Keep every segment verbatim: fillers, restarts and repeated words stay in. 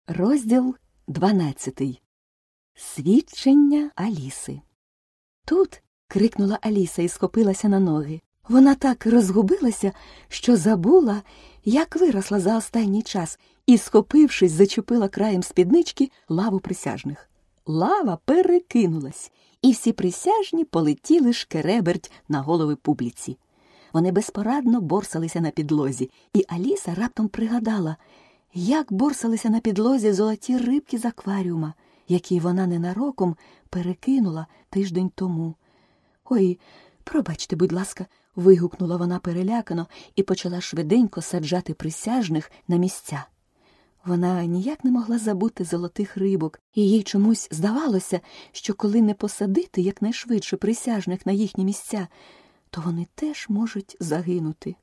Розділ дванадцятий. Свідчення Аліси. «Тут!» – крикнула Аліса і схопилася на ноги. Вона так розгубилася, що забула, як виросла за останній час, і, схопившись, зачепила краєм спіднички лаву присяжних. Лава перекинулась, і всі присяжні полетіли шкереберть на голови публіці. Вони безпорадно борсалися на підлозі, і Аліса раптом пригадала, як борсалися на підлозі золоті рибки з акваріума, які вона ненароком перекинула тиждень тому. «Ой, пробачте, будь ласка», – вигукнула вона перелякано і почала швиденько саджати присяжних на місця. Вона ніяк не могла забути золотих рибок, і їй чомусь здавалося, що коли не посадити якнайшвидше присяжних на їхні місця, то вони теж можуть загинути.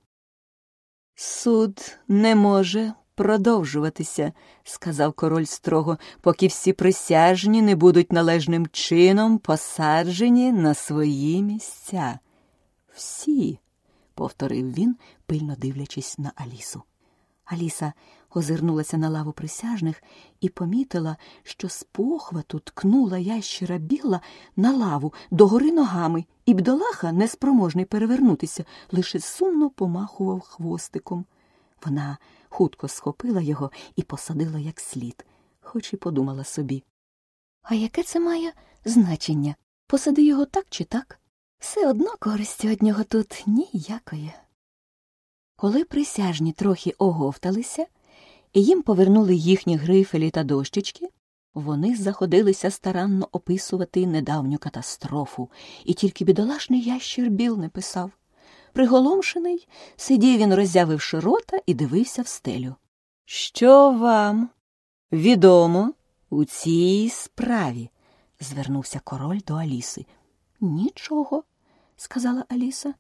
«Суд не може продовжуватися», – сказав король строго, «поки всі присяжні не будуть належним чином посаджені на свої місця». «Всі», – повторив він, пильно дивлячись на Алісу. Аліса озирнулася на лаву присяжних і помітила, що з похвату ткнула ящера Біла на лаву догори ногами, і бідолаха, неспроможний перевернутися, лише сумно помахував хвостиком. Вона хутко схопила його і посадила як слід, хоч і подумала собі: «А яке це має значення? Посади його так чи так? Все одно користі від нього тут ніякої». Коли присяжні трохи оговталися, і їм повернули їхні грифелі та дощечки, вони заходилися старанно описувати недавню катастрофу, і тільки бідолашний ящір Біл не писав. Приголомшений, сидів він, роззявивши рота, і дивився в стелю. «Що вам відомо у цій справі?» – звернувся король до Аліси. «Нічого», – сказала Аліса.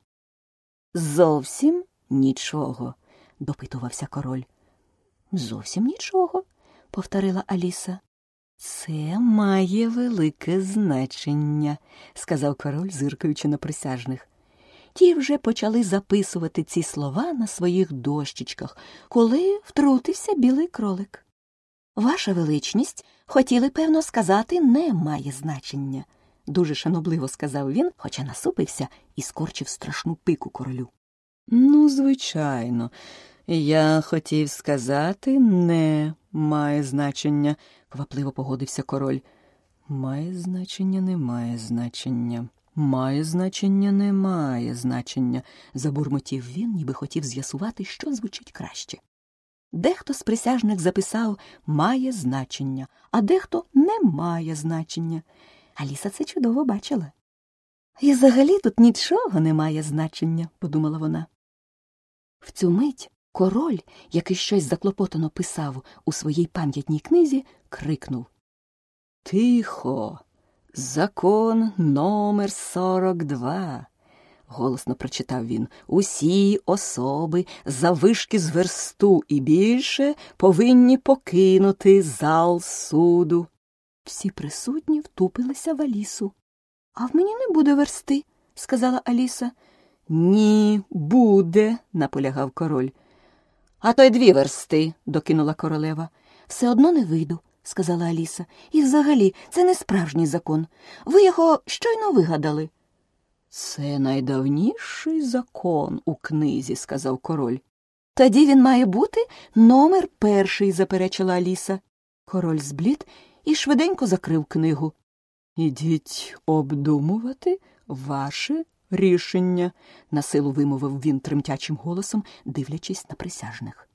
«Зовсім нічого?» – допитувався король. «Зовсім нічого», – повторила Аліса. «Це має велике значення», – сказав король, зиркаючи на присяжних. Ті вже почали записувати ці слова на своїх дощечках, коли втрутився білий кролик. «Ваша величність, хотіли, певно, сказати, не має значення», – дуже шанобливо сказав він, хоча насупився і скорчив страшну пику королю. «Ну, звичайно, я хотів сказати, не має значення», – квапливо погодився король. «Має значення, не має значення. Має значення, не має значення», – забурмотів він, ніби хотів з'ясувати, що звучить краще. Дехто з присяжних записав «має значення», а дехто «не має значення». Аліса це чудово бачила. «І взагалі тут нічого не має значення», – подумала вона. В цю мить король, який щось заклопотано писав у своїй пам'ятній книзі, крикнув: «Тихо! Закон номер сорок два!» Голосно прочитав він. «Усі особи заввишки з версту і більше повинні покинути зал суду». Всі присутні втупилися в Алісу. «А в мені не буде версти», – сказала Аліса. «Ні, буде», – наполягав король. «А то й дві версти», – докинула королева. «Все одно не вийду», – сказала Аліса. «І взагалі, це не справжній закон. Ви його щойно вигадали». «Це найдавніший закон у книзі», – сказав король. «Тоді він має бути номер перший», – заперечила Аліса. Король зблід і швиденько закрив книгу. «Ідіть обдумувати ваше рішення», – насилу вимовив він тремтячим голосом, дивлячись на присяжних.